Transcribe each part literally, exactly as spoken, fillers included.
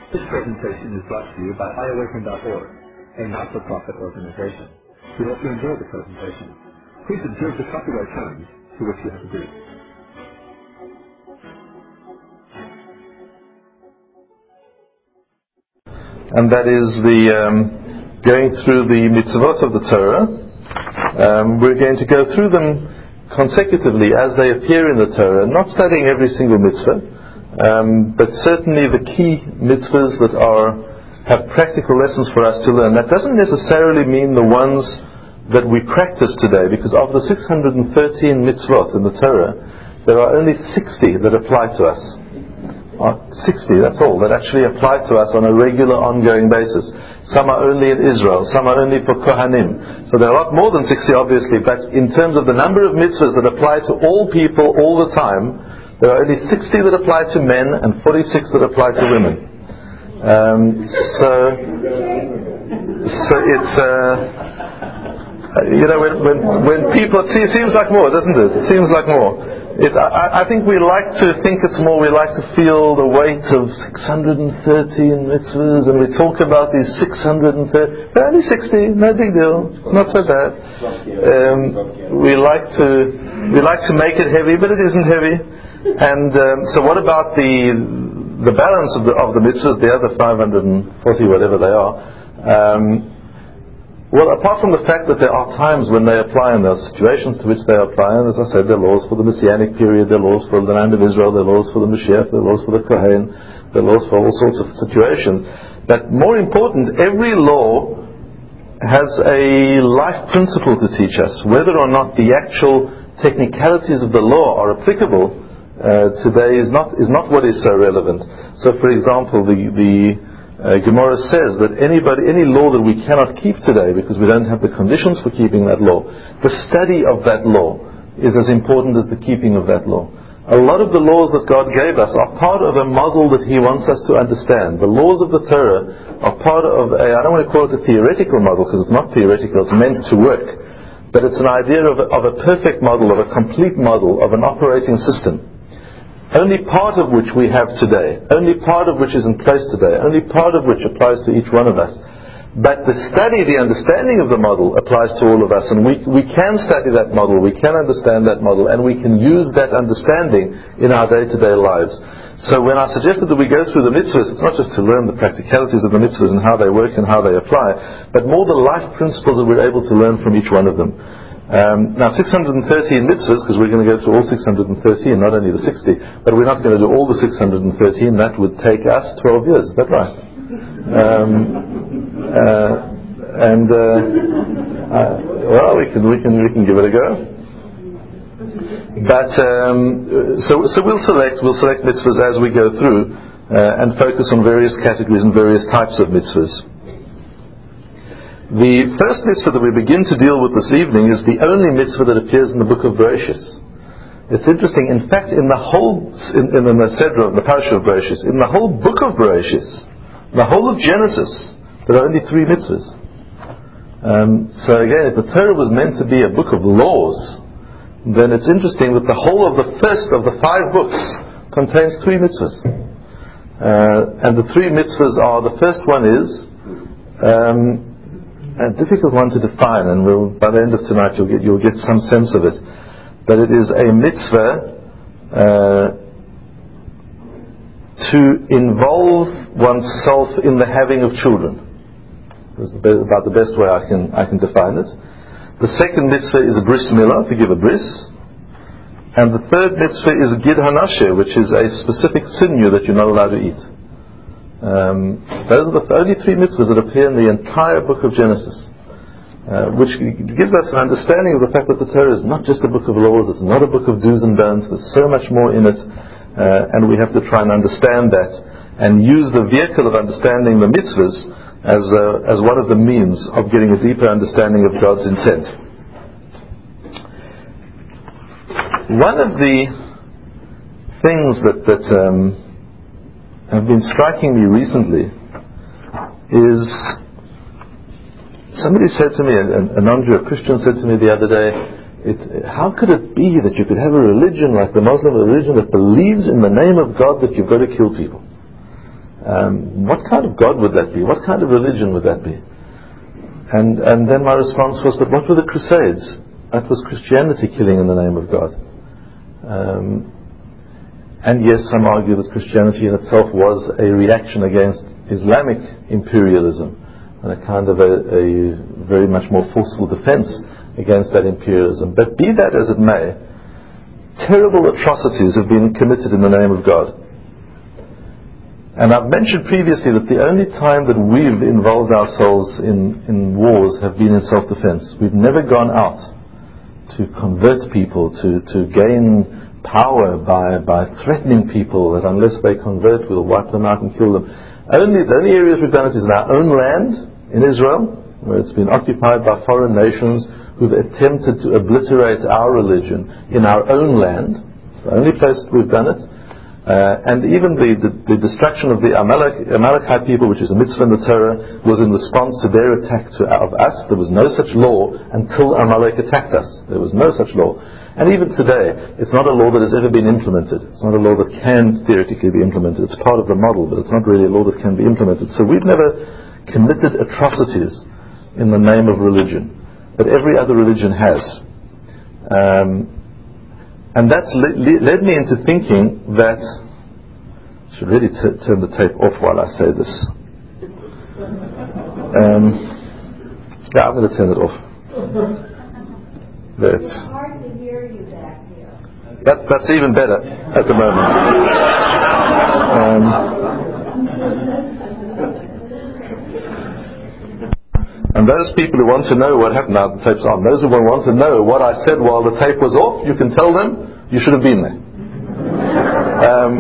This presentation is brought to you by i awaken dot org, a not-for-profit organization. We hope you enjoy the presentation. Please observe the copyright terms to which you have agreed. And that is the um, going through the mitzvot of the Torah. Um, we're going to go through them consecutively as they appear in the Torah, not studying every single mitzvah. Um, but certainly the key mitzvahs that are have practical lessons for us to learn. That doesn't necessarily mean the ones that we practice today, because of the six hundred thirteen mitzvot in the Torah, there are only sixty that apply to us. Uh, sixty, that's all, that actually apply to us on a regular, ongoing basis. Some are only in Israel, some are only for Kohanim. So there are a lot more than sixty, obviously, but in terms of the number of mitzvahs that apply to all people all the time, there are only sixty that apply to men and forty-six that apply to women. Um, so, so it's, uh, you know, when, when, when people, see, it seems like more, doesn't it? It seems like more. It, I, I think we like to think it's more, we like to feel the weight of six hundred thirteen mitzvahs, and we talk about these six hundred thirty, but only sixty, no big deal, it's not so bad. Um, we like to, we like to make it heavy, but it isn't heavy. And um, so what about the the balance of the of the mitzvahs, the other five hundred forty, whatever they are? Um, well, apart from the fact that there are times when they apply and there are situations to which they apply, and as I said, there are laws for the Messianic period, there are laws for the land of Israel, there are laws for the Mashiach, there are laws for the Kohen, there are laws for all sorts of situations. But more important, every law has a life principle to teach us. Whether or not the actual technicalities of the law are applicable Uh, today is not is not what is so relevant. So, for example, the the uh, Gemara says that anybody any law that we cannot keep today because we don't have the conditions for keeping that law, the study of that law is as important as the keeping of that law. A lot of the laws that God gave us are part of a model that He wants us to understand. The laws of the Torah are part of a, I don't want to call it a theoretical model because it's not theoretical, it's meant to work. But it's an idea of a, of a perfect model, of a complete model, of an operating system. Only part of which we have today, only part of which is in place today, only part of which applies to each one of us. But the study, the understanding of the model applies to all of us, and we, we can study that model, we can understand that model, and we can use that understanding in our day-to-day lives. So when I suggested that we go through the mitzvahs, it's not just to learn the practicalities of the mitzvahs and how they work and how they apply, but more the life principles that we're able to learn from each one of them. Um, now, six hundred thirteen mitzvahs, because we're going to go through all six hundred thirteen, not only the sixty, but we're not going to do all the six hundred thirteen. That would take us twelve years. Is that right? Um, uh, and uh, uh, well, we can we can we can give it a go. But um, so so we'll select we'll select mitzvahs as we go through uh, and focus on various categories and various types of mitzvahs. The first mitzvah that we begin to deal with this evening is the only mitzvah that appears in the book of Bereshis. It's interesting. In fact, in the whole, in, in the Sedra, the Parasha of Bereshis, in the whole book of Bereshis, the whole of Genesis, there are only three mitzvahs. Um, so again, if the Torah was meant to be a book of laws, then it's interesting that the whole of the first of the five books contains three mitzvahs. Uh, and the three mitzvahs are: the first one is Um, a difficult one to define, and we'll, by the end of tonight you'll get you'll get some sense of it. But it is a mitzvah uh, to involve oneself in the having of children. That's about the best way I can I can define it. The second mitzvah is a bris milah, to give a bris, and the third mitzvah is gid hanasheh, which is a specific sinew that you're not allowed to eat. Um, those are the only three mitzvahs that appear in the entire book of Genesis, uh, which gives us an understanding of the fact that the Torah is not just a book of laws, it's not a book of do's and don'ts, there's so much more in it, uh, and we have to try and understand that and use the vehicle of understanding the mitzvahs as, uh, as one of the means of getting a deeper understanding of God's intent. One of the things that, that um, have been striking me recently is somebody said to me, a non-Jew, a Christian said to me the other day, it, how could it be that you could have a religion like the Muslim religion that believes in the name of God that you've got to kill people? Um, what kind of God would that be? What kind of religion would that be? And and then my response was, but what were the Crusades? That was Christianity killing in the name of God. Um, and yes, some argue that Christianity in itself was a reaction against Islamic imperialism and a kind of a, a very much more forceful defense against that imperialism. But be that as it may, terrible atrocities have been committed in the name of God. And I've mentioned previously that the only time that we've involved ourselves in, in wars have been in self-defense. We've never gone out to convert people, to, to gain power by, by threatening people that unless they convert we'll wipe them out and kill them. Only, the only areas we've done it is in our own land, in Israel, where it's been occupied by foreign nations who've attempted to obliterate our religion in our own land. It's the only place that we've done it. Uh, and even the, the, the destruction of the Amalek, Amalekite people, which is a mitzvah in the Torah, was in response to their attack to, of us. There was no such law until Amalek attacked us. There was no such law. And even today, it's not a law that has ever been implemented. It's not a law that can theoretically be implemented. It's part of the model, but it's not really a law that can be implemented. So we've never committed atrocities in the name of religion. But every other religion has. Um, And that's le- le- led me into thinking that I should really t- turn the tape off while I say this. Um, yeah, I'm going to turn it off. That's, it's hard to hear you back here. that, that's even better at the moment. Um, and those people who want to know what happened, now the tape's on, those who want to know what I said while the tape was off, you can tell them you should have been there. Um,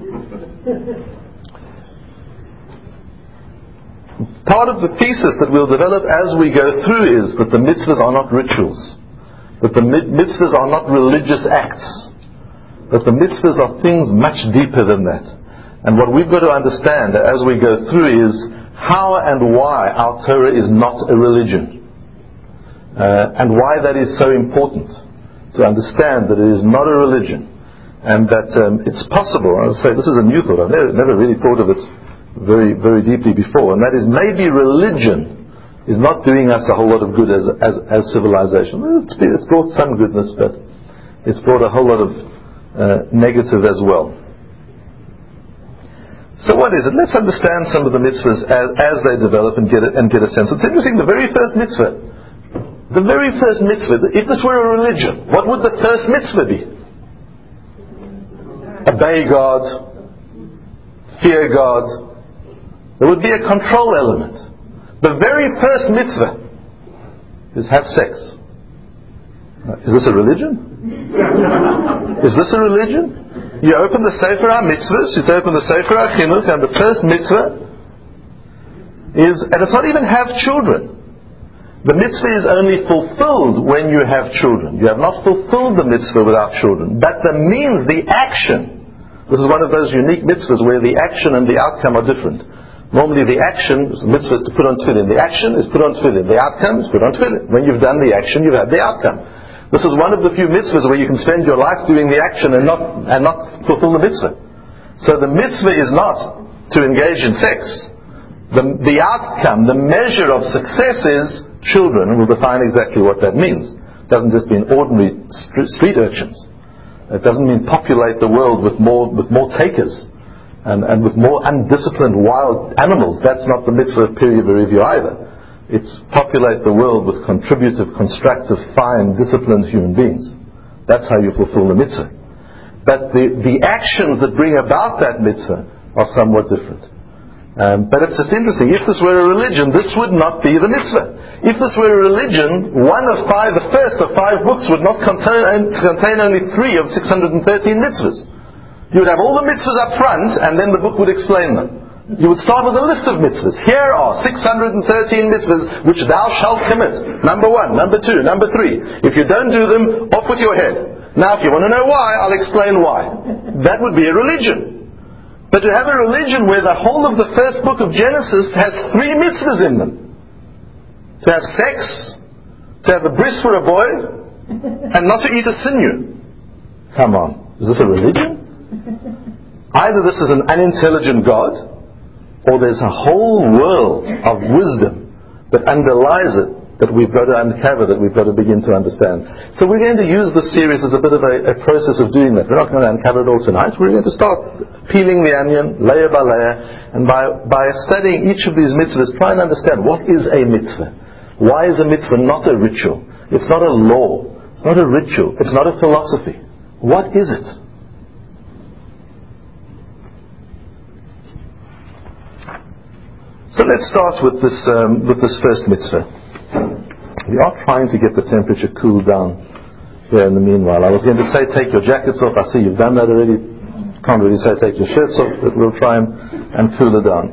part of the thesis that we'll develop as we go through is that the mitzvahs are not rituals, that the mitzvahs are not religious acts, that the mitzvahs are things much deeper than that. And what we've got to understand as we go through is how and why our Torah is not a religion, uh, and why that is so important. To understand that it is not a religion, and that um, it's possible. I'll say this is a new thought. I've never, never really thought of it very, very deeply before, and that is maybe religion is not doing us a whole lot of good as as, as civilization. It's, it's brought some goodness, but it's brought a whole lot of uh, negative as well. So what is it? Let's understand some of the mitzvahs as, as they develop and get it, and get a sense. It's interesting. The very first mitzvah. The very first mitzvah, if this were a religion, what would the first mitzvah be? Obey God, fear God. There would be a control element. The very first mitzvah is have sex. Is this a religion? Is this a religion? You open the Sefer HaMitzvahs, you open the Sefer HaChinuch, and the first mitzvah is, and it's not even have children. The mitzvah is only fulfilled when you have children. You have not fulfilled the mitzvah without children. But the means, the action, this is one of those unique mitzvahs where the action and the outcome are different. Normally the action, the mitzvah is to put on tefillin. The action is put on tefillin. The outcome is put on tefillin. When you've done the action, you've had the outcome. This is one of the few mitzvahs where you can spend your life doing the action and not, and not fulfill the mitzvah. So the mitzvah is not to engage in sex. The, the outcome, the measure of success is children, and we'll define exactly what that means. It doesn't just mean ordinary street urchins. It doesn't mean populate the world with more with more takers and, and with more undisciplined wild animals. That's not the mitzvah of period review either. It's populate the world with contributive, constructive, fine, disciplined human beings. That's how you fulfill the mitzvah. But the, the actions that bring about that mitzvah are somewhat different. Um, but it's just interesting. If this were a religion, this would not be the mitzvah. If this were a religion, one of five, the first of five books would not contain, contain only three of six hundred thirteen mitzvahs. You would have all the mitzvahs up front, and then the book would explain them. You would start with a list of mitzvahs. Here are six hundred thirteen mitzvahs which thou shalt commit. Number one, number two, number three. If you don't do them, off with your head. Now if you want to know why, I'll explain why. That would be a religion. But to have a religion where the whole of the first book of Genesis has three mitzvahs in them. To have sex, to have a bris for a boy, and not to eat a sinew. Come on. Is this a religion? Either this is an unintelligent God, or there's a whole world of wisdom that underlies it, that we've got to uncover, that we've got to begin to understand. So we're going to use this series as a bit of a, a process of doing that. We're not going to uncover it all tonight. We're going to start peeling the onion, layer by layer, and by, by studying each of these mitzvahs, try and understand what is a mitzvah. Why is a mitzvah not a ritual? It's not a law. It's not a ritual. It's not a philosophy. What is it? So let's start with this um, with this first mitzvah. We are trying to get the temperature cooled down here in the meanwhile. I was going to say take your jackets off. I see you've done that already. Can't really say take your shirts off, but we'll try and, and cool it down.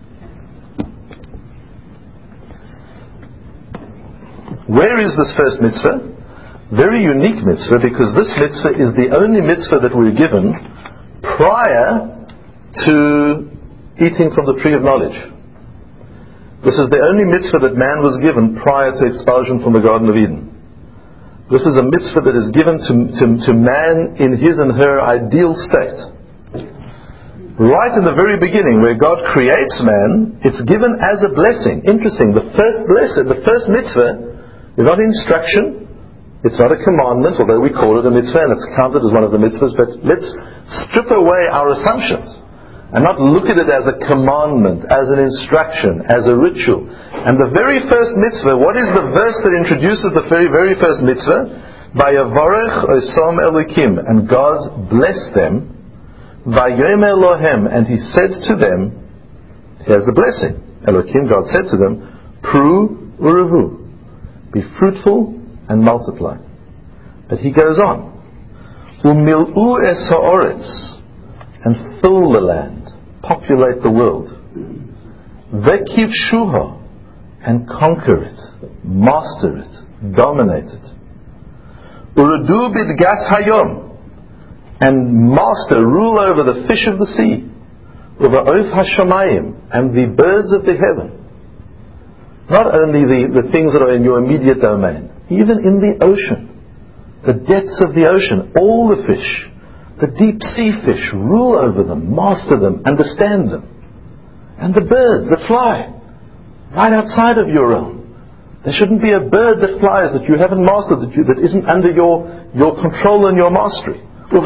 Where is this first mitzvah? Very unique mitzvah, because this mitzvah is the only mitzvah that we're given prior to eating from the tree of knowledge. This is the only mitzvah that man was given prior to expulsion from the Garden of Eden. This is a mitzvah that is given to, to, to man in his and her ideal state. Right in the very beginning, where God creates man, it's given as a blessing. Interesting, the first blessing, the first mitzvah is not instruction, it's not a commandment, although we call it a mitzvah and it's counted as one of the mitzvahs, but let's strip away our assumptions and not look at it as a commandment, as an instruction, as a ritual. And the very first mitzvah, what is the verse that introduces the very, very first mitzvah? Vayavarech osam Elokim, and God blessed them. Vayomer lohem, and He said to them, here's the blessing. Elokim, God said to them, Pru uruvu, be fruitful and multiply. But He goes on, Umil'u es ha'oretz, and fill the land, populate the world. Vekivshuha, and conquer it, master it, dominate it. Urudu bidgas hayom, and master, rule over the fish of the sea, over oif hashamayim, and the birds of the heaven. Not only the, the things that are in your immediate domain, even in the ocean, the depths of the ocean, all the fish, the deep sea fish, rule over them, master them, understand them. And the birds that fly, right outside of your realm. There shouldn't be a bird that flies that you haven't mastered, that, you, that isn't under your, your control and your mastery. And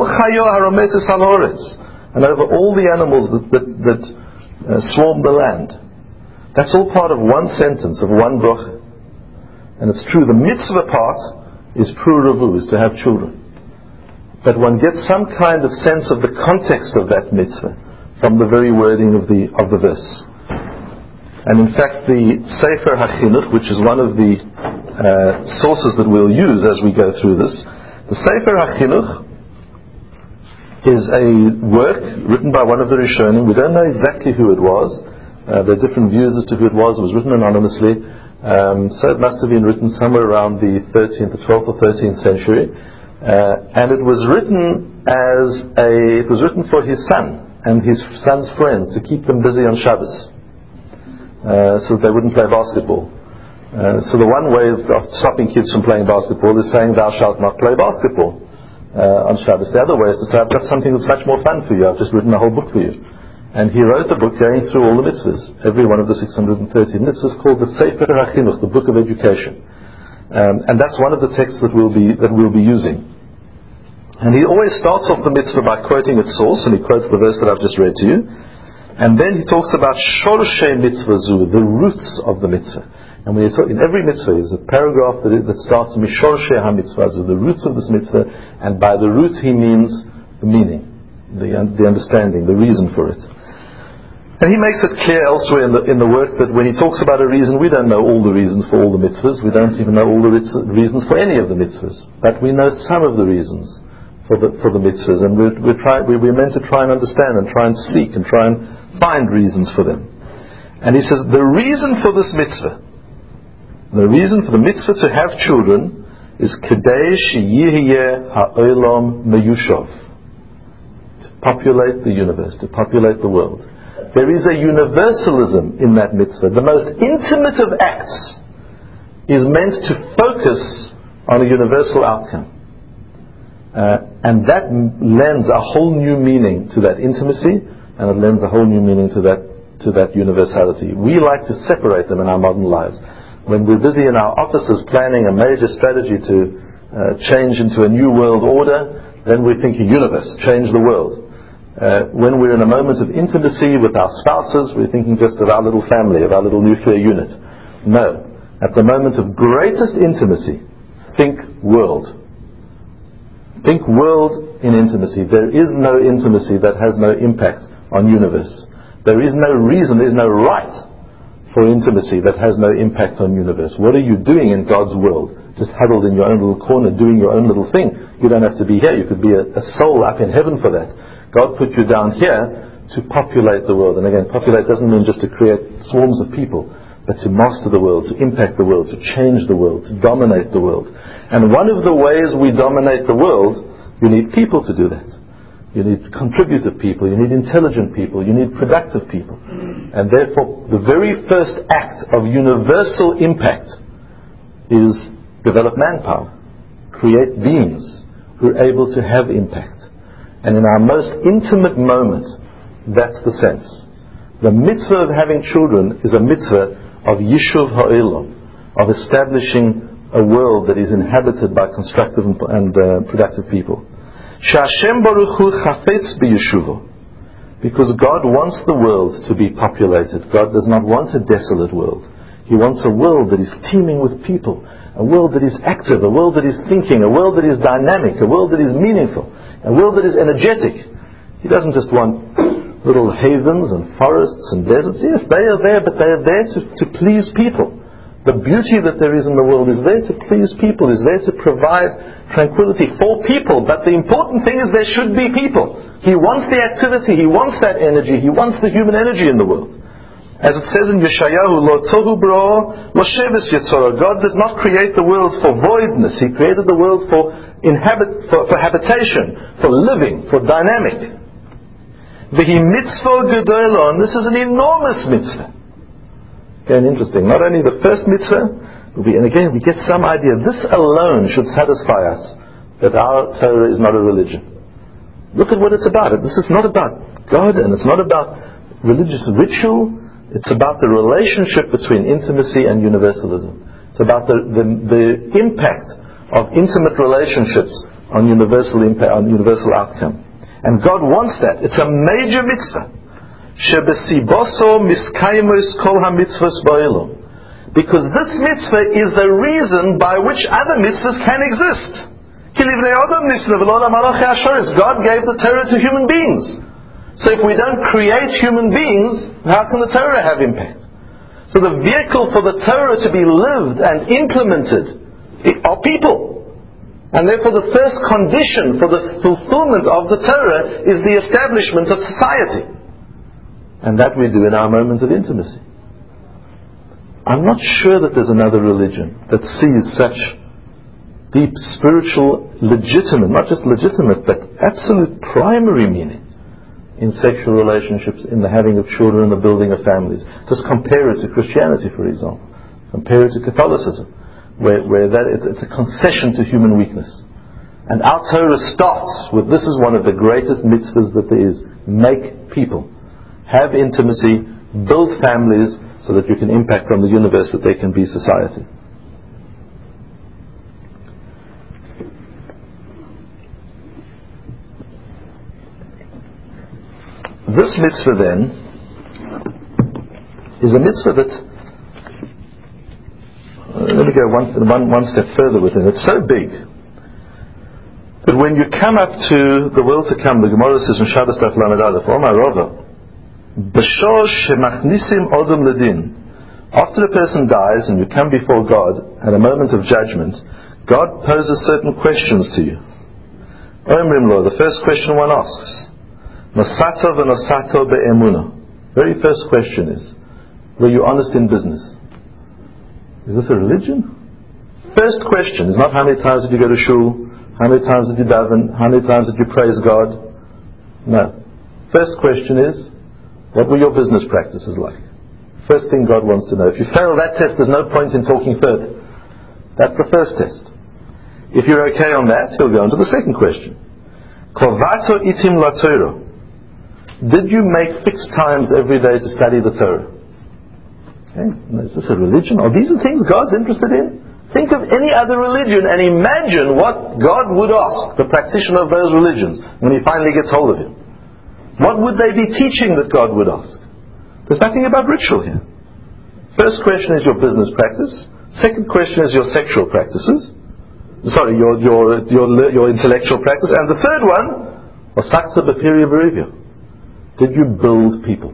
over all the animals that, that, that uh, swarm the land. That's all part of one sentence, of one bracha. And it's true, the mitzvah part is pru ravu, is to have children. But one gets some kind of sense of the context of that mitzvah from the very wording of the of the verse. And in fact, the Sefer HaChinuch, which is one of the uh, sources that we'll use as we go through this, the Sefer HaChinuch is a work written by one of the Rishonim. We don't know exactly who it was. Uh, there are different views as to who it was. It was written anonymously. Um, so it must have been written somewhere around the thirteenth, the twelfth or thirteenth century. Uh, and it was written as a, it was written for his son and his son's friends to keep them busy on Shabbos, uh, so that they wouldn't play basketball. Uh, so the one way of, of stopping kids from playing basketball is saying, thou shalt not play basketball uh, on Shabbos. The other way is to say, I've got something that's much more fun for you. I've just written a whole book for you. And he wrote a book going through all the mitzvahs, every one of the six hundred thirty mitzvahs, called the Sefer HaChinuch, the Book of Education. Um, and that's one of the texts that we'll be that we'll be using. And he always starts off the mitzvah by quoting its source, and he quotes the verse that I've just read to you. And then he talks about shorshe mitzvah zu, the roots of the mitzvah. And when you talk, in every mitzvah, there's a paragraph that, that starts mishorshe ha-mitzvah zu, the roots of this mitzvah, and by the root he means the meaning, the, the understanding, the reason for it. And he makes it clear elsewhere in the, in the work that when he talks about a reason, we don't know all the reasons for all the mitzvahs. We don't even know all the reasons for any of the mitzvahs. But we know some of the reasons for the, for the mitzvahs. And we're, we're, try, we're meant to try and understand and try and seek and try and find reasons for them. And he says, the reason for this mitzvah, the reason for the mitzvah to have children is Kedei sheyihyeh ha'olam meyushov, to populate the universe, to populate the world. There is a universalism in that mitzvah. The most intimate of acts is meant to focus on a universal outcome. Uh, and that lends a whole new meaning to that intimacy, and it lends a whole new meaning to that to that universality. We like to separate them in our modern lives. When we're busy in our offices planning a major strategy to uh, change into a new world order, then we're thinking universe, change the world. Uh, when we're in a moment of intimacy with our spouses, we're thinking just of our little family, of our little nuclear unit. No. At the moment of greatest intimacy, think world. Think world in intimacy. There is no intimacy that has no impact on universe. There is no reason, there is no right for intimacy that has no impact on universe. What are you doing in God's world? Just huddled in your own little corner doing your own little thing. You don't have to be here. You could be a, a soul up in heaven for that. God put you down here to populate the world. And again, populate doesn't mean just to create swarms of people, but to master the world, to impact the world, to change the world, to dominate the world. And one of the ways we dominate the world, you need people to do that. You need contributive people, you need intelligent people, you need productive people. And therefore, the very first act of universal impact is develop manpower, create beings who are able to have impact. And in our most intimate moment, that's the sense. The mitzvah of having children is a mitzvah of Yishuv Ha'olam, of establishing a world that is inhabited by constructive and, and uh, productive people. Sh'Hashem Baruch Hu chafetz b'yeshuvo, because God wants the world to be populated. God does not want a desolate world. He wants a world that is teeming with people, a world that is active, a world that is thinking, a world that is dynamic, a world that is meaningful, a world that is energetic. He doesn't just want little havens and forests and deserts. Yes, they are there, but they are there to, to please people. The beauty that there is in the world is there to please people, is there to provide tranquility for people. But the important thing is there should be people. He wants the activity, He wants that energy, He wants the human energy in the world. As it says in Yeshayahu, Lo tohu b'ro, lo sheves yetzora. God did not create the world for voidness. He created the world for inhabit, for, for habitation, for living, for dynamic. V'hi mitzvah gedolah, and this is an enormous mitzvah. Again, interesting. Not only the first mitzvah, but we, and again we get some idea. This alone should satisfy us that our Torah is not a religion. Look at what it's about. This is not about God, and it's not about religious ritual. It's about the relationship between intimacy and universalism. It's about the, the, the impact of intimate relationships on universal impact, on universal outcome. And God wants that. It's a major mitzvah. Shebesiboso miskaimos kol ha-mitzvos ba'olam. Because this mitzvah is the reason by which other mitzvahs can exist. God gave the Torah to human beings. So if we don't create human beings, how can the Torah have impact? So the vehicle for the Torah to be lived and implemented are people. And therefore the first condition for the fulfillment of the Torah is the establishment of society. And that we do in our moment of intimacy. I'm not sure that there's another religion that sees such deep spiritual, legitimate, not just legitimate, but absolute primary meaning in sexual relationships, in the having of children, in the building of families. Just compare it to Christianity, for example. Compare it to Catholicism, where, where that it's, it's a concession to human weakness. And our Torah starts with, this is one of the greatest mitzvahs that there is. Make people. Have intimacy, build families, so that you can impact on the universe, that there can be society. This mitzvah then is a mitzvah that, uh, let me go one, one, one step further with it. It's so big that when you come up to the world to come, the Gemara says in Shabbos Daf Lamed Aleph, Omar Rava, after a person dies and you come before God at a moment of judgment, God poses certain questions to you. Omrim, the first question one asks, Nosato v'nosato be'emuna. Very first question is, were you honest in business? Is this a religion? First question is not how many times did you go to shul, how many times did you daven, how many times did you praise God. No. First question is, what were your business practices like? First thing God wants to know. If you fail that test, there's no point in talking further. That's the first test. If you're okay on that, he'll go on to the second question. Kovato itim la Torah. Did you make fixed times every day to study the Torah? Okay. Is this a religion? Are these the things God's interested in? Think of any other religion and imagine what God would ask the practitioner of those religions when He finally gets hold of you. What would they be teaching that God would ask? There's nothing about ritual here. First question is your business practice. Second question is your sexual practices. Sorry, your your your, your intellectual practice. And the third one, wasakta b'piri v'rivya. Did you build people?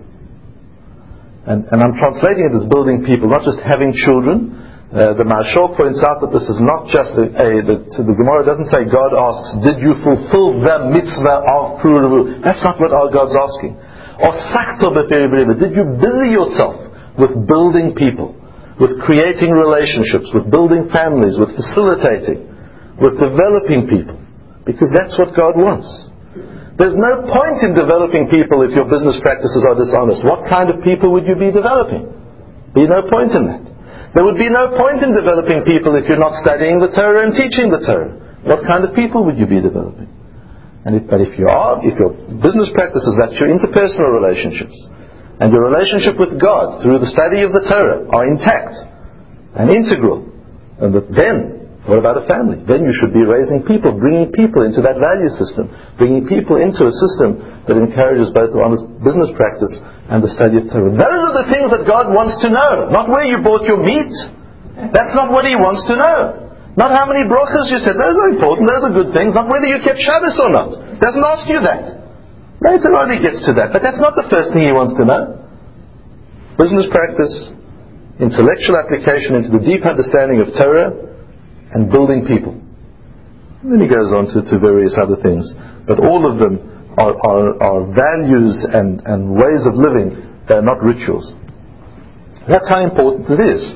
And, and I'm translating it as building people, not just having children. Uh, the Mashal points out that this is not just a, a the, the Gemara doesn't say God asks, did you fulfill the mitzvah of Puravu? That's not what our God's asking. Or sakta b'piri v'rivya. Did you busy yourself with building people, with creating relationships, with building families, with facilitating, with developing people? Because that's what God wants. There's no point in developing people if your business practices are dishonest. What kind of people would you be developing? Be no point in that. There would be no point in developing people if you're not studying the Torah and teaching the Torah. What kind of people would you be developing? And if, but if you are, if your business practices, that's your interpersonal relationships, and your relationship with God through the study of the Torah are intact and integral, and that then, what about a family? Then you should be raising people, bringing people into that value system, bringing people into a system that encourages both the honest business practice and the study of Torah. Those are the things that God wants to know, not where you bought your meat. That's not what He wants to know. Not how many brachas you said. Those are important, those are good things. Not whether you kept Shabbos or not. Doesn't ask you that. Later on He gets to that, but that's not the first thing He wants to know. Business practice, intellectual application into the deep understanding of Torah, and building people. And then he goes on to, to various other things. But all of them are, are, are values and, and ways of living. They're not rituals. That's how important it is.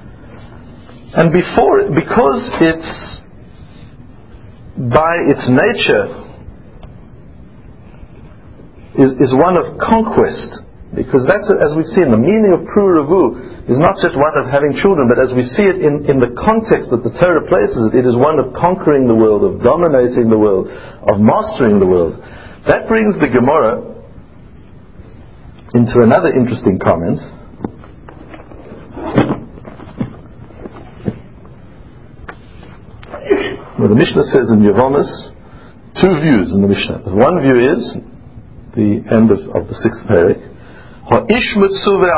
And before, because it's, by its nature, is, is one of conquest. Because that's, as we've seen, the meaning of Puravu is not just one of having children, but as we see it in, in the context that the Torah places it, it is one of conquering the world, of dominating the world, of mastering the world. That brings the Gemara into another interesting comment. Well, the Mishnah says in Yevomis, two views in the Mishnah. One view is the end of, of the sixth parak. This mitzvah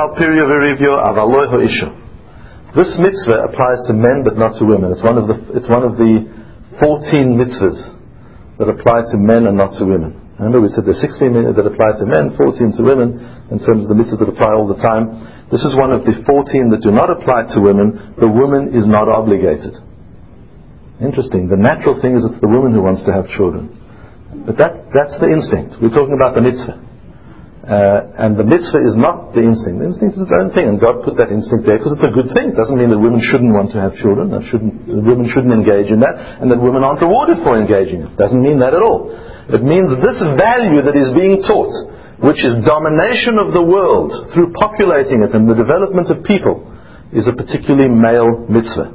applies to men but not to women. It's one of the it's one of the fourteen mitzvahs that apply to men and not to women. Remember we said there's sixteen that apply to men, fourteen to women, in terms of the mitzvahs that apply all the time. This is one of the fourteen that do not apply to women. The woman is not obligated. Interesting. The natural thing is it's the woman who wants to have children. But that, that's the instinct. We're talking about the mitzvah. Uh, and the mitzvah is not the instinct. The instinct is its own thing, and God put that instinct there because it's a good thing. It doesn't mean that women shouldn't want to have children, that shouldn't, that women shouldn't engage in that, and that women aren't rewarded for engaging in it. It doesn't mean that at all. It means this value that is being taught, which is domination of the world through populating it and the development of people, is a particularly male mitzvah.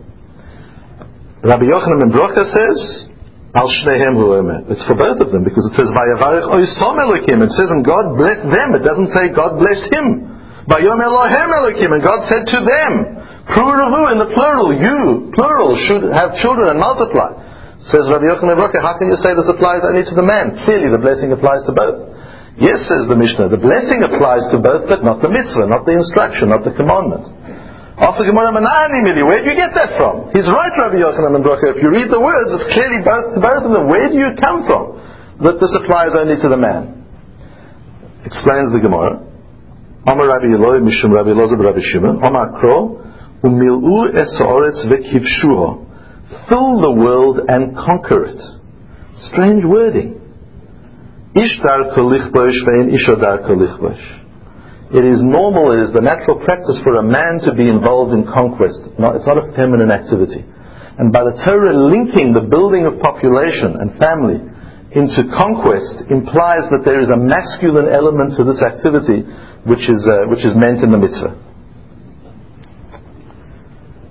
Rabbi Yochanan ben Brocha says, Al shnehem hu omer. It's for both of them because it says Vayavarech oisom Elokim. It says and God blessed them. It doesn't say God blessed him. Vayomer lohem Elokim, and God said to them, Puravu in the plural, you plural should have children and multiply. Says Rabbi Yochanan ben Brocha, how can you say this applies only to the man? Clearly the blessing applies to both. Yes, says the Mishnah, the blessing applies to both, but not the mitzvah, not the instruction, not the commandment. After Gemara Manani Mili, where do you get that from? He's right, Rabbi Yochanan ben Brocha. If you read the words, it's clearly both, both of them. Where do you come from that this applies only to the man? Explains the Gemara. Amar Rabbi Eloi Mishum Rabbi Elazar Rabbi Shimon. Amar Kro Umil'u es ha'oretz v'kivshuha. Fill the world and conquer it. Strange wording. Ish dar kolichbosh ve'in isha dar kolichbosh. It is normal, it is the natural practice for a man to be involved in conquest. It's not a feminine activity. And by the Torah linking the building of population and family into conquest implies that there is a masculine element to this activity which is, uh, which is meant in the mitzvah.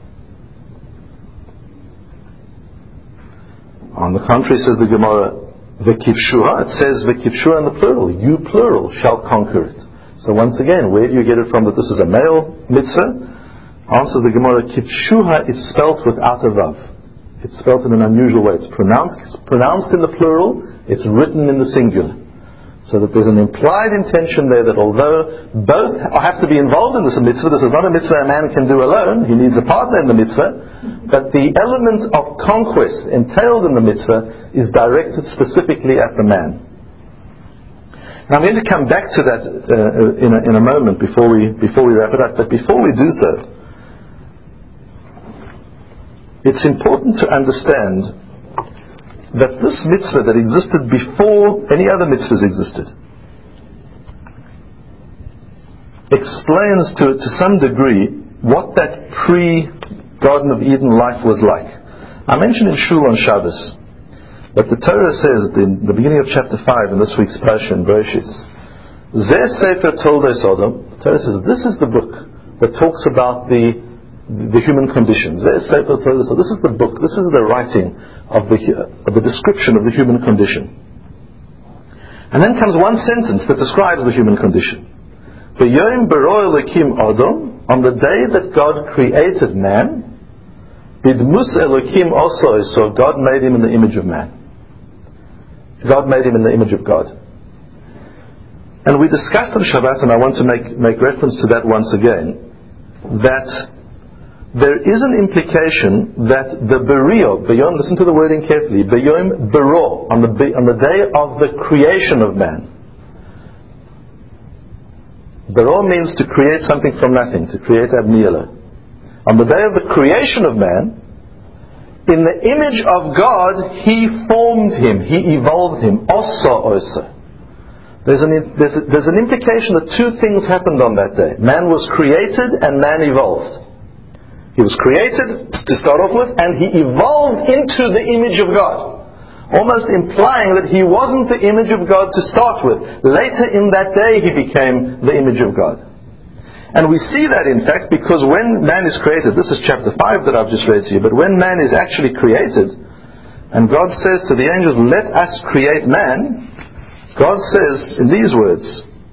On the contrary, says the Gemara, V'kivshuha, it says v'kivshuha in the plural. You plural shall conquer it. So once again, where do you get it from that this is a male mitzvah? Answer the Gemara, kivshuha is spelt without a vav. It's spelt in an unusual way. It's pronounced, it's pronounced in the plural, it's written in the singular. So that there's an implied intention there that although both have to be involved in this mitzvah, this is not a mitzvah a man can do alone, he needs a partner in the mitzvah, but the element of conquest entailed in the mitzvah is directed specifically at the man. And I'm going to come back to that uh, in, a, in a moment before we, before we wrap it up, but before we do so, it's important to understand that this mitzvah that existed before any other mitzvahs existed explains to to some degree what that pre-Garden of Eden life was like. I mentioned in Shul on Shabbos that the Torah says in the beginning of chapter five in this week's Parsha in Bereshit, Zeh Sefer Toldei Sodom, the Torah says this is the book that talks about the the human condition. Zeh Sefer Toldei Sodom. This is the book, this is the writing of the, of the description of the human condition. And then comes one sentence that describes the human condition. V'yom baro Elokim Adam, on the day that God created man, bidmus Elokim osoi, so God made him in the image of man. God made him in the image of God. And we discussed on Shabbat, and I want to make, make reference to that once again, that there is an implication that the Berio, Beyom, listen to the wording carefully, Beyom Bero, on the, on the day of the creation of man. Bero means to create something from nothing, to create ab nihilo. On the day of the creation of man, in the image of God, He formed him, He evolved him, osa osa. There's an, there's, a, there's an implication that two things happened on that day. Man was created and man evolved. He was created to start off with, and he evolved into the image of God. Almost implying that he wasn't the image of God to start with. Later in that day he became the image of God. And we see that in fact because when man is created, this is chapter five that I've just read to you, but when man is actually created, and God says to the angels, let us create man, God says in these words,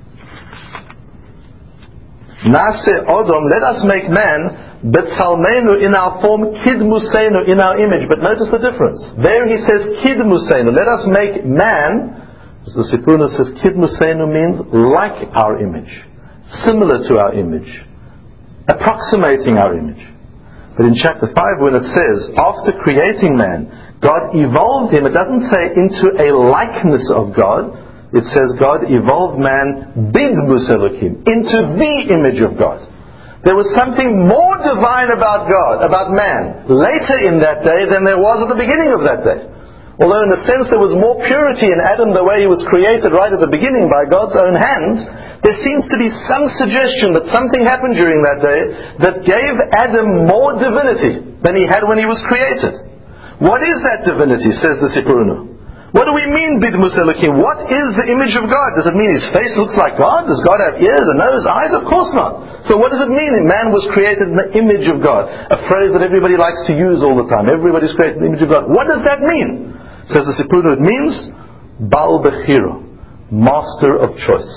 Nase Odom, let us make man, Betzalmenu, in our form, Kidmusenu, in our image. But notice the difference. There he says Kidmusenu, let us make man. As the Sipuna says, Kidmusenu means like our image, similar to our image, approximating our image. But in chapter five when it says, after creating man, God evolved him, it doesn't say into a likeness of God, it says God evolved man bidmus Elokim, into the image of God. There was something more divine about God, about man, later in that day than there was at the beginning of that day. Although in a sense there was more purity in Adam the way he was created right at the beginning by God's own hands, there seems to be some suggestion that something happened during that day that gave Adam more divinity than he had when he was created. What is that divinity, says the Sipurunu? What do we mean, Bidmus Elokim? What is the image of God? Does it mean his face looks like God? Does God have ears, a nose, eyes? Of course not. So what does it mean? Man was created in the image of God. A phrase that everybody likes to use all the time. Everybody's created in the image of God. What does that mean? Says the Sipurnu, it means Baal Bechiro, master of choice.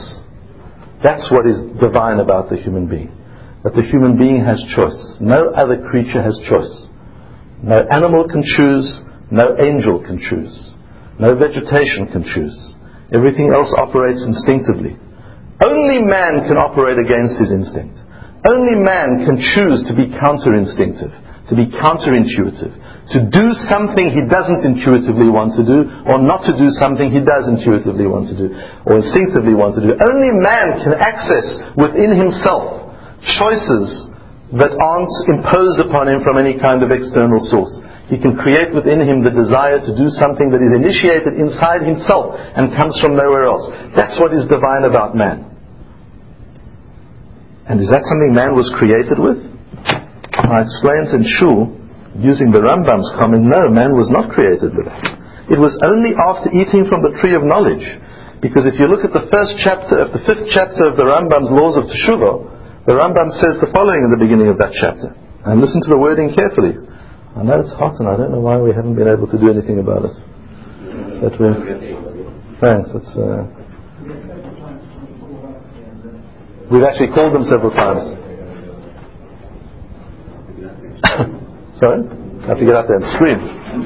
That's what is divine about the human being. That the human being has choice. No other creature has choice. No animal can choose. No angel can choose. No vegetation can choose. Everything else operates instinctively. Only man can operate against his instinct. Only man can choose to be counter-instinctive, to be counterintuitive, to do something he doesn't intuitively want to do, or not to do something he does intuitively want to do, or instinctively want to do. Only man can access within himself choices that aren't imposed upon him from any kind of external source. He can create within him the desire to do something that is initiated inside himself and comes from nowhere else. That's what is divine about man. And is that something man was created with? I explained in Shul, using the Rambam's comment, no, man was not created with that. It was only after eating from the tree of knowledge. Because if you look at the first chapter, of the fifth chapter of the Rambam's Laws of Teshuvah, the Rambam says the following in the beginning of that chapter. And listen to the wording carefully. I know it's hot and I don't know why we haven't been able to do anything about it. that we. Thanks. It's. Uh, we've actually called them several times. Sorry, I have to get out there and scream.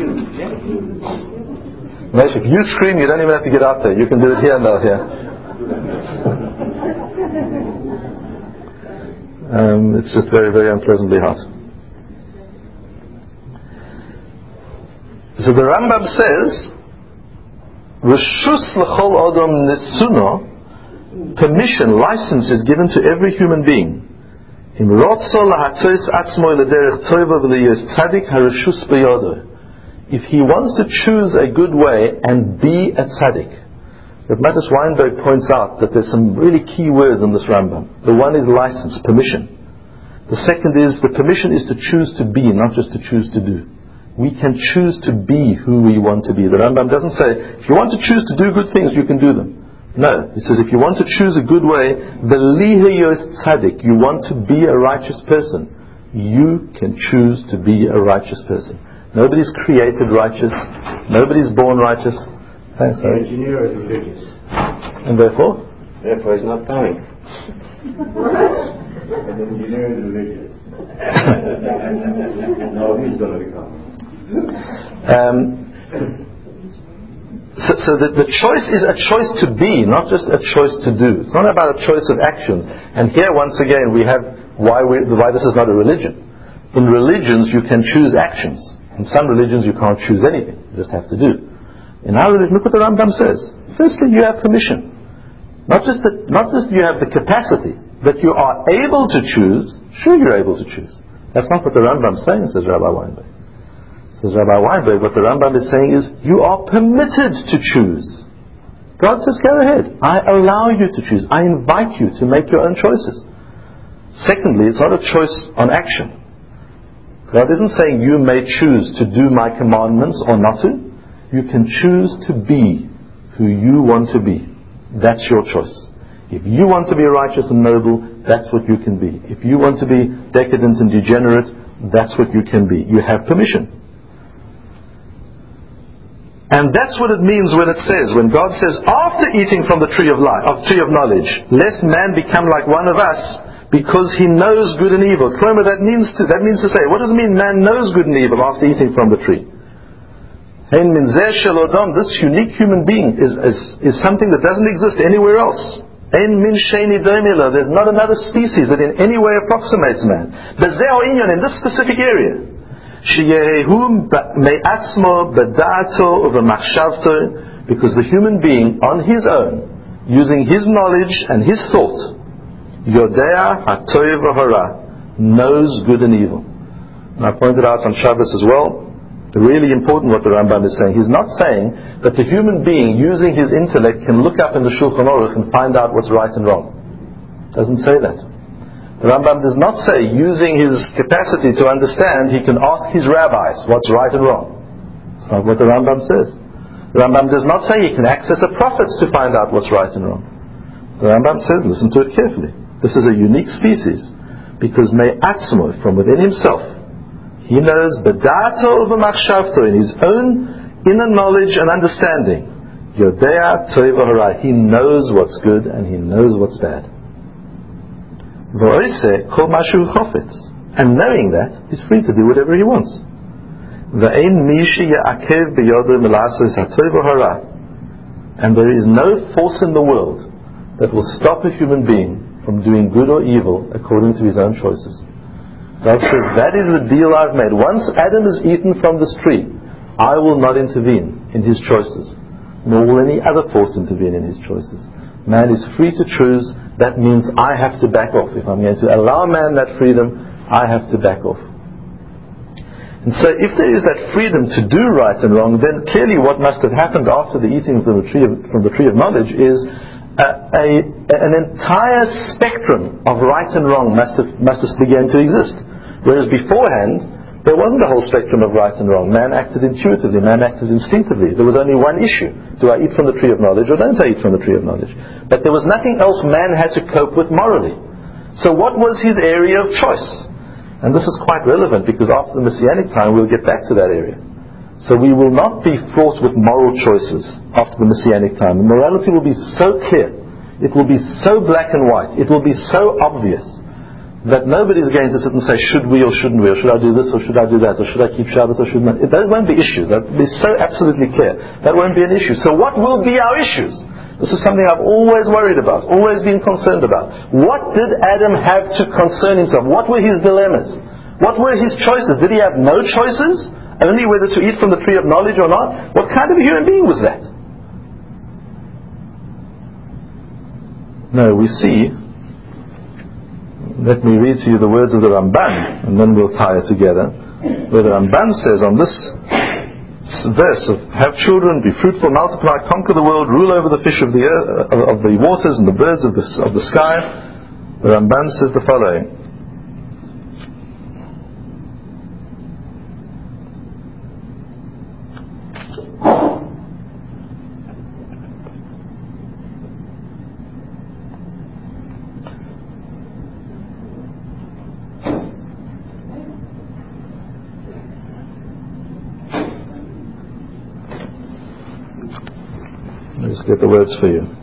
Moshe, if you scream, you don't even have to get out there. You can do it here and now here. Um, it's just very, very unpleasantly hot. So the Rambam says, Reshus l'chol odom nesuno, permission, license is given to every human being. Im rotzo lahatzos atzmo l'derech tova v'liyos tzadik hareshus beyodo. If he wants to choose a good way and be a tzaddik. But Matis Weinberg points out that there's some really key words in this Rambam. The one is license, permission. The second is, the permission is to choose to be, not just to choose to do. We can choose to be who we want to be. The Rambam doesn't say, if you want to choose to do good things, you can do them. No, he says, if you want to choose a good way, v'lihiyos tzaddik, you want to be a righteous person, you can choose to be a righteous person. Nobody's created righteous. Nobody's born righteous. Thanks, The engineer is religious. And therefore? Therefore he's not coming. The engineer is religious. No, he's going to be coming. Um, so so the, the choice is a choice to be, not just a choice to do. It's not about a choice of action. And here, once again, we have why, we, why this is not a religion. In religions, you can choose actions. In some religions, you can't choose anything. You just have to do. In our religion, look what the Rambam says. Firstly, you have permission. Not just that, not just you have the capacity, but you are able to choose. Sure, you're able to choose. That's not what the Rambam is saying, says Rabbi Weinberg. Says Rabbi Weinberg, what the Rambam is saying is, you are permitted to choose. God says, go ahead. I allow you to choose. I invite you to make your own choices. Secondly, it's not a choice on action. God isn't saying you may choose to do my commandments or not to. You can choose to be who you want to be. That's your choice. If you want to be righteous and noble, that's what you can be. If you want to be decadent and degenerate, that's what you can be. You have permission. And that's what it means when it says, when God says, after eating from the tree of life, of tree of knowledge, lest man become like one of us, because he knows good and evil. Klomer, that means to that means to say, what does it mean man knows good and evil after eating from the tree? This unique human being is, is, is something that doesn't exist anywhere else. There's not another species that in any way approximates man. In this specific area. Because the human being on his own, using his knowledge and his thought, Yodea hatoiv v'hara, knows good and evil. And I pointed out on Shabbos as well, really important what the Rambam is saying. He's not saying that the human being using his intellect can look up in the Shulchan Aruch and find out what's right and wrong. Doesn't say that. The Rambam does not say using his capacity to understand he can ask his rabbis what's right and wrong. It's not what the Rambam says. The Rambam does not say he can access a prophet to find out what's right and wrong. The Rambam says, listen to it carefully. This is a unique species because me'atzmo, from within himself, he knows bedato v'machshavto, in his own inner knowledge and understanding. Yodea toiv v'hara, he knows what's good and he knows what's bad. V'oise kol mashu chofetz, and knowing that, he's free to do whatever he wants. V'ein mishi ya'akev beyodo milasos hatoiv v'hara, and there is no force in the world that will stop a human being from doing good or evil according to his own choices. God says, that is the deal I've made. Once Adam is eaten from this tree, I will not intervene in his choices, nor will any other force intervene in his choices. Man is free to choose. That means I have to back off. If I'm going to allow man that freedom, I have to back off. And so if there is that freedom to do right and wrong, then clearly what must have happened after the eating from the tree of, from the tree of knowledge is A, a, an entire spectrum of right and wrong must have, must have begun to exist. Whereas beforehand, there wasn't a whole spectrum of right and wrong. Man acted intuitively, man acted instinctively. There was only one issue. Do I eat from the tree of knowledge or don't I eat from the tree of knowledge? But there was nothing else man had to cope with morally. So what was his area of choice? And this is quite relevant because after the Messianic time we'll get back to that area. So we will not be fraught with moral choices after the Messianic time. The morality will be so clear, it will be so black and white, it will be so obvious that nobody is going to sit and say, should we or shouldn't we, or should I do this or should I do that, or should I keep Shabbos or shouldn't I? Those won't be issues. That will be so absolutely clear. That won't be an issue. So what will be our issues? This is something I've always worried about, always been concerned about. What did Adam have to concern himself? What were his dilemmas? What were his choices? Did he have no choices? Only whether to eat from the tree of knowledge or not? What kind of human being was that? No, we see, let me read to you the words of the Ramban, and then we'll tie it together, where the Ramban says on this verse of, have children, be fruitful, multiply, conquer the world, rule over the fish of the earth, of, of the waters and the birds of the, of the sky. The Ramban says the following: get the words for you.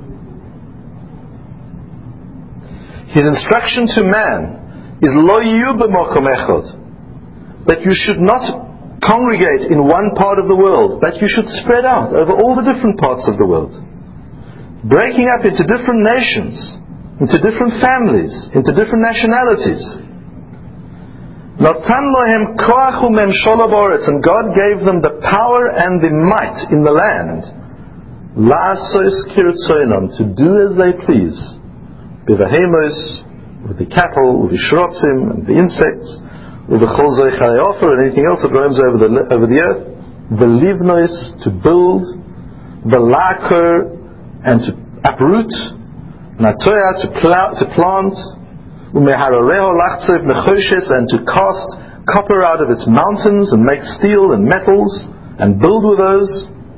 His instruction to man is lo yu b'makom echad, that you should not congregate in one part of the world, but you should spread out over all the different parts of the world, breaking up into different nations, into different families, into different nationalities. Natan lohem koach u'memshola b'oretz, and God gave them the power and the might in the land, la'asos kirtzoinam, to do as they please, b'vahemos, with the cattle, with the shrotzim, and the insects, with the chol zoich ha'ofer, and anything else that roams over the over the earth, the livnos, to build, the la'akor, and to uproot, natoya, to plow, to plant, u'meharareho lachtzov nechoshes, and to cast copper out of its mountains and make steel and metals and build with those.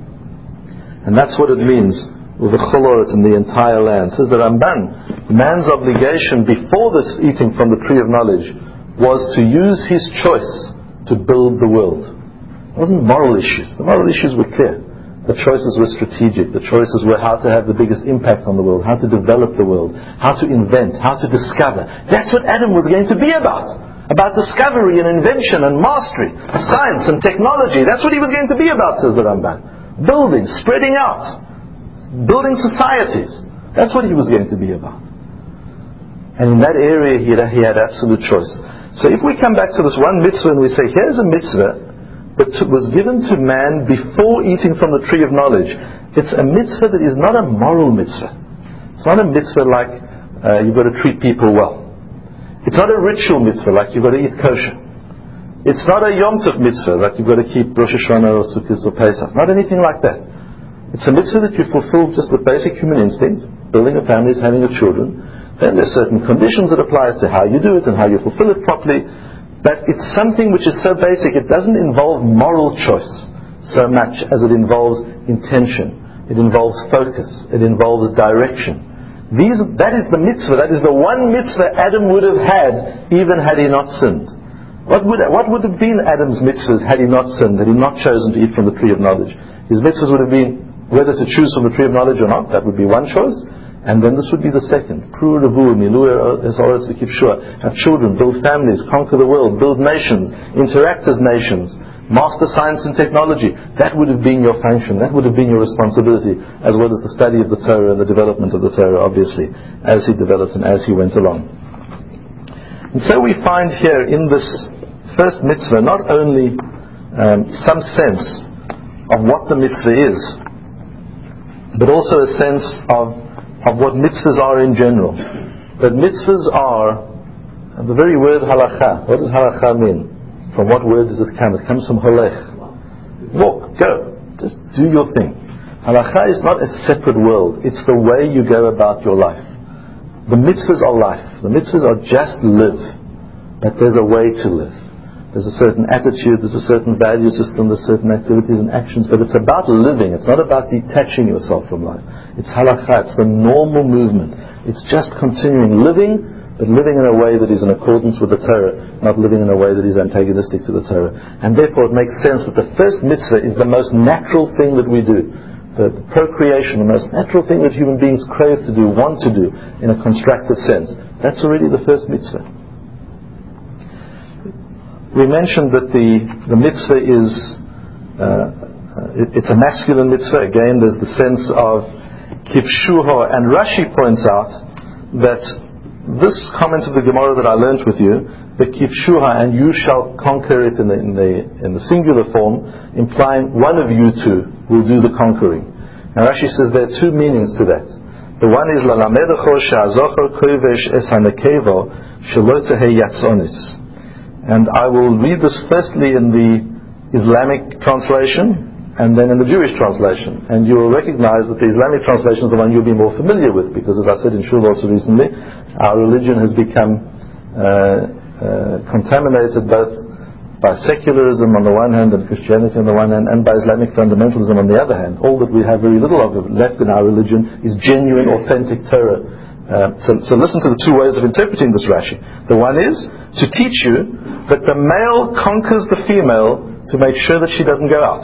And that's what it means with the choloret in the entire land. Says the Ramban, man's obligation before this eating from the tree of knowledge was to use his choice to build the world. It wasn't moral issues. The moral issues were clear. The choices were strategic. The choices were how to have the biggest impact on the world, how to develop the world, how to invent, how to discover. That's what Adam was going to be about. About discovery and invention and mastery, science and technology. That's what he was going to be about, says the Ramban. Building, spreading out, building societies. That's what he was going to be about. And in that area he had, he had absolute choice. So if we come back to this one mitzvah and we say, here's a mitzvah that was given to man before eating from the tree of knowledge. It's a mitzvah that is not a moral mitzvah. It's not a mitzvah like uh, you've got to treat people well. It's not a ritual mitzvah like you've got to eat kosher. It's not a Yom Tov mitzvah, like you've got to keep Rosh Hashanah or Sukkot or Pesach. Not anything like that. It's a mitzvah that you fulfill just with basic human instincts, building a family, having a children. Then there's certain conditions that apply as to how you do it and how you fulfill it properly. But it's something which is so basic, it doesn't involve moral choice so much as it involves intention. It involves focus. It involves direction. These, that is the mitzvah, that is the one mitzvah Adam would have had even had he not sinned. What would, what would have been Adam's mitzvahs had he not sinned, had he not chosen to eat from the tree of knowledge? His mitzvahs would have been whether to choose from the tree of knowledge or not. That would be one choice. And then this would be the second. Have children, build families, conquer the world, build nations, interact as nations, master science and technology. That would have been your function. That would have been your responsibility, as well as the study of the Torah and the development of the Torah, obviously, as he developed and as he went along. And so we find here in this first mitzvah not only um, some sense of what the mitzvah is, but also a sense of, of what mitzvahs are in general. That mitzvahs are the very word halakha. What does halakha mean? From what word does it come? It comes from holech. Walk, go, just do your thing. Halakha is not a separate world. It's the way you go about your life. The mitzvahs are life. The mitzvahs are just live. But there's a way to live. There's a certain attitude, there's a certain value system, there's certain activities and actions, but it's about living. It's not about detaching yourself from life. It's halakha, it's the normal movement. It's just continuing living but living in a way that is in accordance with the Torah, not living in a way that is antagonistic to the Torah. And therefore it makes sense that the first mitzvah is the most natural thing that we do. The, the procreation, the most natural thing that human beings crave to do, want to do, in a constructive sense. That's already the first mitzvah. We mentioned that the, the mitzvah is, uh, it, it's a masculine mitzvah. Again, there's the sense of kivshuha, and Rashi points out that this comment of the Gemara that I learnt with you, the kivshuha, and you shall conquer it in the, in the in the singular form, implying one of you two will do the conquering. And Rashi says there are two meanings to that. The one is lalamedecho she'azocher kovesh es hanekevo shelo tehei yatzonis. And I will read this firstly in the Islamic translation and then in the Jewish translation. And you will recognize that the Islamic translation is the one you'll be more familiar with, because as I said in Shul also recently, our religion has become uh, uh, contaminated both by secularism on the one hand and Christianity on the one hand, and by Islamic fundamentalism on the other hand. All that we have very little of left in our religion is genuine, authentic Torah. Uh, so, so listen to the two ways of interpreting this Rashi. The one is to teach you that the male conquers the female to make sure that she doesn't go out.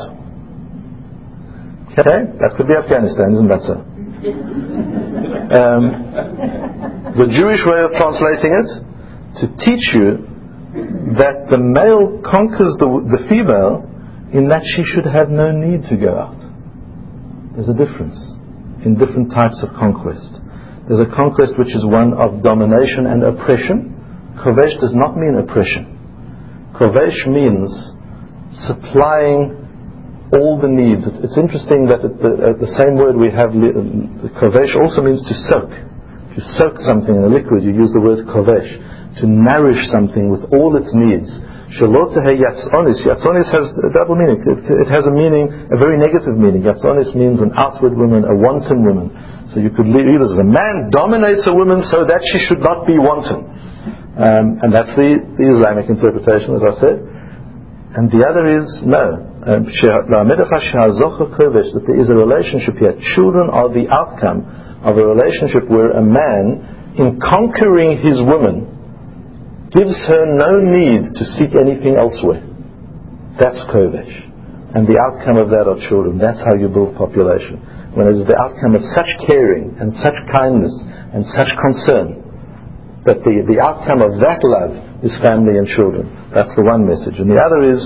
Okay? That could be Afghanistan, isn't that so? Um, the Jewish way of translating it, to teach you that the male conquers the, the female in that she should have no need to go out. There's a difference in different types of conquest. There's a conquest which is one of domination and oppression. Kovesh does not mean oppression. Kovesh means supplying all the needs. It's interesting that at the, at the same word we have, the kovesh also means to soak. If you soak something in a liquid, you use the word kovesh. To nourish something with all its needs. Shelo tehei yatzonis. Yatzonis has a double meaning. It, it has a meaning, a very negative meaning. Yatzonis means an outward woman, a wanton woman. So you could read this as a man dominates a woman so that she should not be wanton. Um, and that's the, the Islamic interpretation, as I said. And the other is, no. Um, that there is a relationship here. Children are the outcome of a relationship where a man, in conquering his woman, gives her no need to seek anything elsewhere. That's kovesh. And the outcome of that are children. That's how you build population. When it is the outcome of such caring and such kindness and such concern, that the, the outcome of that love is family and children. That's the one message. And the other is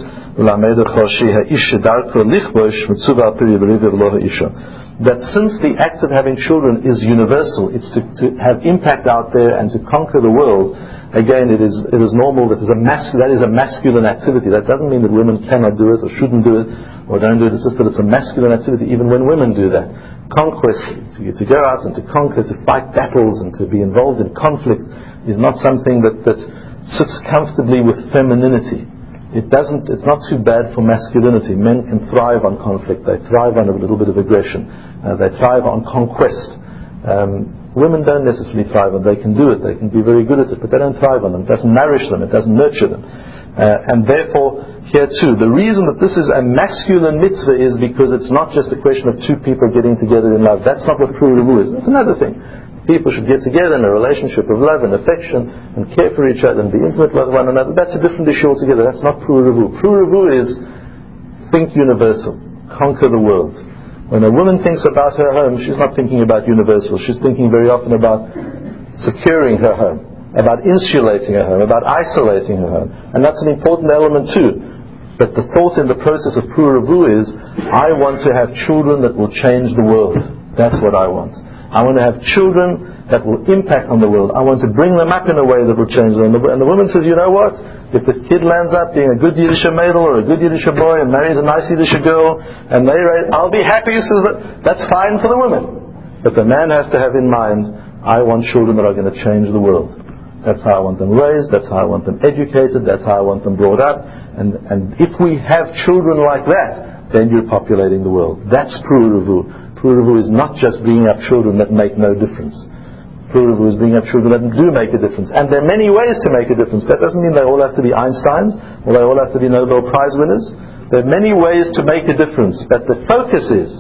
that since the act of having children is universal, it's to, to have impact out there and to conquer the world. Again, it is it is normal that is a mas- that is a masculine activity. That doesn't mean that women cannot do it or shouldn't do it or don't do it. It's just that it's a masculine activity even when women do that. Conquest, to, to go out and to conquer, to fight battles and to be involved in conflict is not something that, that sits comfortably with femininity. It doesn't. It's not too bad for masculinity. Men can thrive on conflict. They thrive on a little bit of aggression. Uh, they thrive on conquest. Um, Women don't necessarily thrive on it. They can do it. They can be very good at it, but they don't thrive on them. It doesn't nourish them. It doesn't nurture them. Uh, and therefore, here too, the reason that this is a masculine mitzvah is because it's not just a question of two people getting together in love. That's not what Pru U'Revu is. That's another thing. People should get together in a relationship of love and affection and care for each other and be intimate with one another. That's a different issue altogether. That's not Pru U'Revu. Pru U'Revu is think universal. Conquer the world. When a woman thinks about her home, she's not thinking about universal. She's thinking very often about securing her home, about insulating her home, about isolating her home. And that's an important element too. But the thought in the process of Pru U'Revu is, I want to have children that will change the world. That's what I want. I want to have children that will impact on the world. I want to bring them up in a way that will change them. And the woman says, you know what? If the kid lands up being a good Yiddish Mädel or a good Yiddish boy and marries a nice Yiddish girl, and they, I'll be happy. So that, that's fine for the woman. But the man has to have in mind, I want children that are going to change the world. That's how I want them raised. That's how I want them educated. That's how I want them brought up. And, and if we have children like that, then you're populating the world. That's Pru U'Revu. Pru U'Revu is not just bringing up children that make no difference. Pru U'Revu is bringing up children that do make a difference. And there are many ways to make a difference. That doesn't mean they all have to be Einsteins or they all have to be Nobel Prize winners. There are many ways to make a difference. But the focus is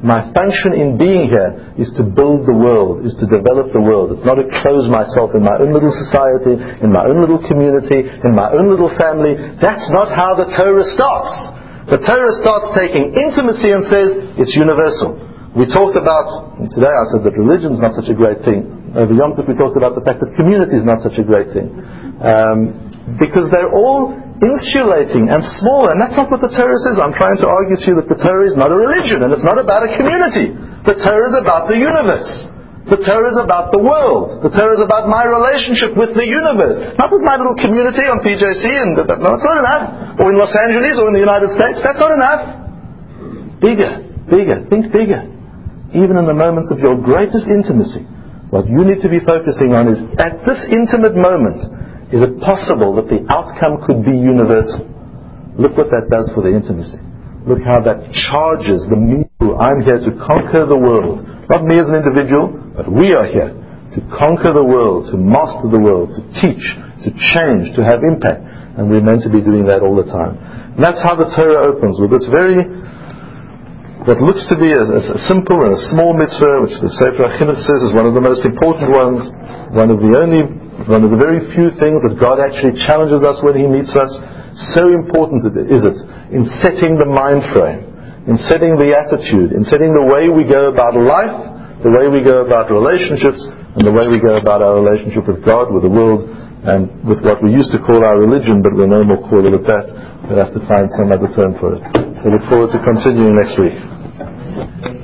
My function in being here is to build the world, is to develop the world. It's not to close myself in my own little society, in my own little community, in my own little family. That's not how the Torah starts. The Torah starts taking intimacy and says it's universal. We talked about, today I said that religion is not such a great thing. Over Yom Tov we talked about the fact that community is not such a great thing. Um, because they're all insulating and small, and that's not what the Torah says. I'm trying to argue to you that the Torah is not a religion, and it's not about a community. The Torah is about the universe. The Torah is about the world. The Torah is about my relationship with the universe, not with my little community on P J C. And no, it's not enough. Or in Los Angeles, or in the United States. That's not enough. Bigger, bigger. Think bigger. Even in the moments of your greatest intimacy, what you need to be focusing on is, at this intimate moment, is it possible that the outcome could be universal? Look what that does for the intimacy. Look how that charges the me. I'm here to conquer the world. Not me as an individual, but we are here to conquer the world, to master the world, to teach, to change, to have impact. And we're meant to be doing that all the time. And that's how the Torah opens, with this very, what looks to be a, a simple and a small mitzvah, which the Sefer HaChinuch says is one of the most important ones, one of the only One of the very few things that God actually challenges us when He meets us. So important is it in setting the mind frame, in setting the attitude, in setting the way we go about life, the way we go about relationships, and the way we go about our relationship with God, with the world, and with what we used to call our religion, but we'll no more call it that. We'll have to find some other term for it. So look forward to continuing next week.